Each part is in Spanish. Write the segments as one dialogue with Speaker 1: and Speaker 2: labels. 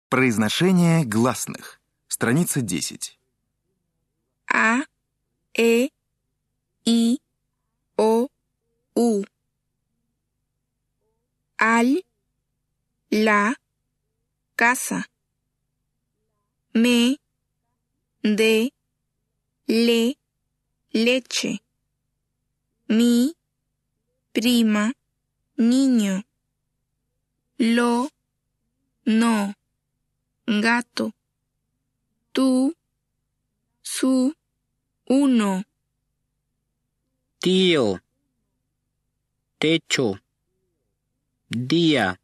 Speaker 1: Произношение гласных. Страница 10.
Speaker 2: А, И, O, U. Al, la, casa. Me, de, le, leche. Mi, prima, niño. Lo, no, gato. Tú, su, uno.
Speaker 3: Tío, techo, día,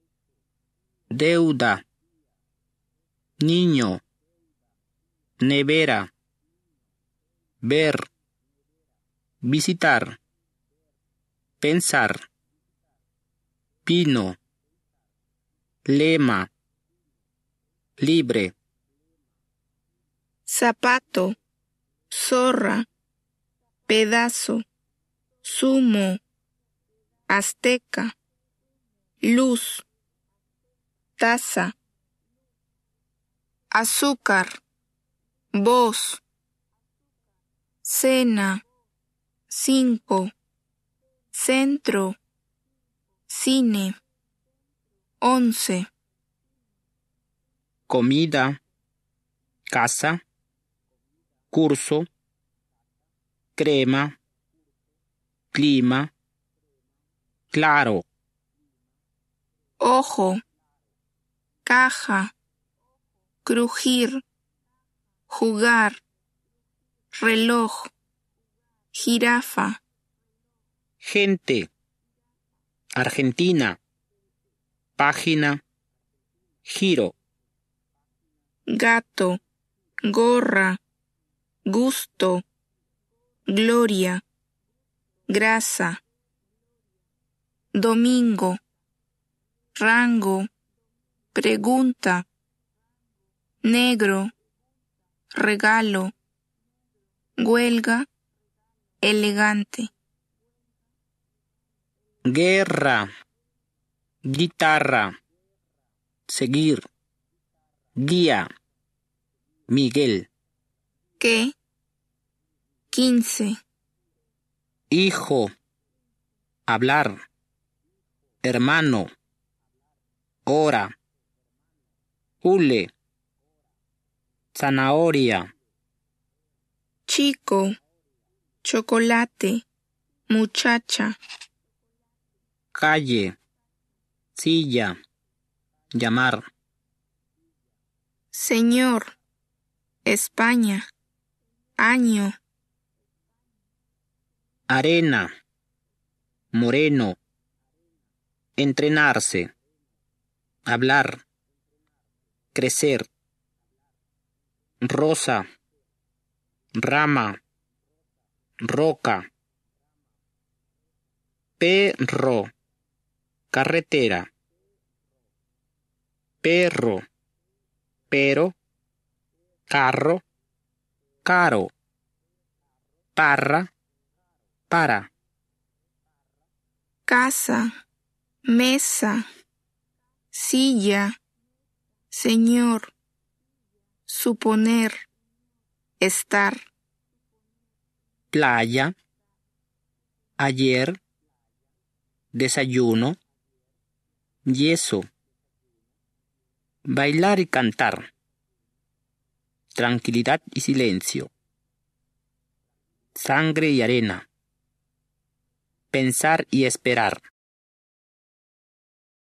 Speaker 3: deuda, niño, nevera, ver, visitar, pensar, pino, lema, libre.
Speaker 2: Zapato, zorra, pedazo, zumo, azteca, luz, taza, azúcar, voz, cena, 5, centro, cine, 11.
Speaker 3: Comida, casa, curso, crema, clima, claro.
Speaker 2: Ojo, caja, crujir, jugar, reloj, jirafa.
Speaker 3: Gente, Argentina, página, giro.
Speaker 2: Gato, gorra, gusto, gloria, grasa. Domingo, rango, pregunta, negro, regalo, huelga, elegante.
Speaker 3: Guerra, guitarra, seguir, guía, Miguel.
Speaker 2: ¿Qué? 15.
Speaker 3: Hijo, hablar, hermano, hora, hule, zanahoria.
Speaker 2: Chico, chocolate, muchacha.
Speaker 3: Calle, silla, llamar.
Speaker 2: Señor, España, año.
Speaker 3: Arena, moreno, entrenarse, hablar, crecer. Rosa, rama, roca. Perro, carretera. Perro, pero, carro, caro. Parra, para.
Speaker 2: Casa, mesa, silla, señor, suponer, estar.
Speaker 3: Playa, ayer, desayuno, yeso. Bailar y cantar. Tranquilidad y silencio. Sangre y arena. Pensar y esperar.